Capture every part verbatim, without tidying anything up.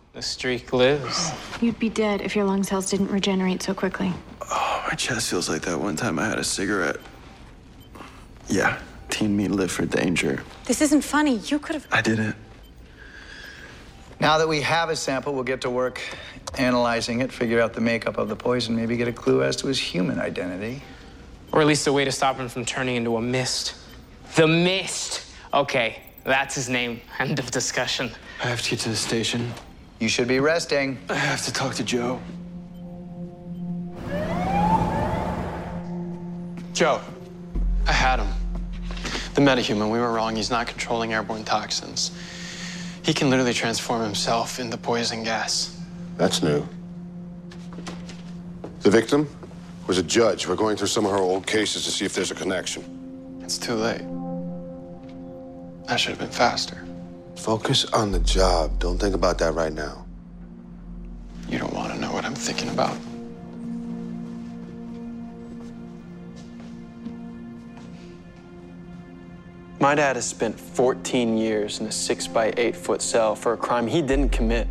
The streak lives. You'd be dead if your lung cells didn't regenerate so quickly. Oh, my chest feels like that one time I had a cigarette. Yeah, teen me live for danger. This isn't funny. You could have... I didn't. Now that we have a sample, we'll get to work analyzing it, figure out the makeup of the poison, maybe get a clue as to his human identity. Or at least a way to stop him from turning into a mist. The Mist! Okay, that's his name. End of discussion. I have to get to the station. You should be resting. I have to talk to Joe. Joe, I had him. The metahuman, we were wrong. He's not controlling airborne toxins. He can literally transform himself into poison gas. That's new. The victim was a judge. We're going through some of her old cases to see if there's a connection. It's too late. I should have been faster. Focus on the job. Don't think about that right now. You don't want to know what I'm thinking about. My dad has spent fourteen years in a six by eight foot cell for a crime he didn't commit.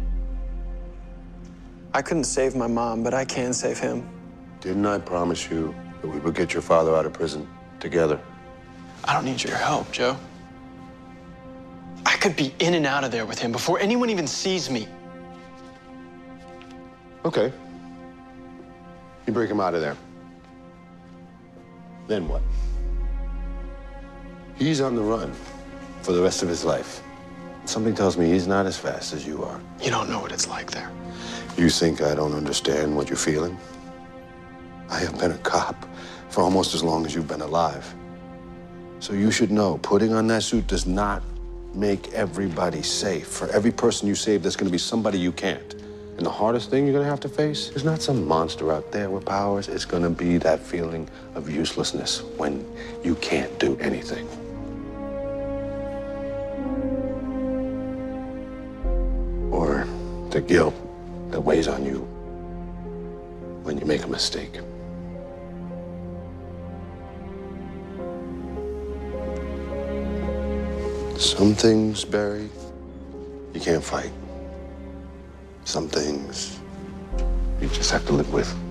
I couldn't save my mom, but I can save him. Didn't I promise you that we would get your father out of prison together? I don't need your help, Joe. I could be in and out of there with him before anyone even sees me. Okay. You break him out of there. Then what? He's on the run for the rest of his life. Something tells me he's not as fast as you are. You don't know what it's like there. You think I don't understand what you're feeling? I have been a cop for almost as long as you've been alive. So you should know, putting on that suit does not make everybody safe. For every person you save, there's gonna be somebody you can't. And the hardest thing you're gonna have to face is not some monster out there with powers. It's gonna be that feeling of uselessness when you can't do anything. Or the guilt that weighs on you when you make a mistake. Some things, Barry, you can't fight. Some things you just have to live with.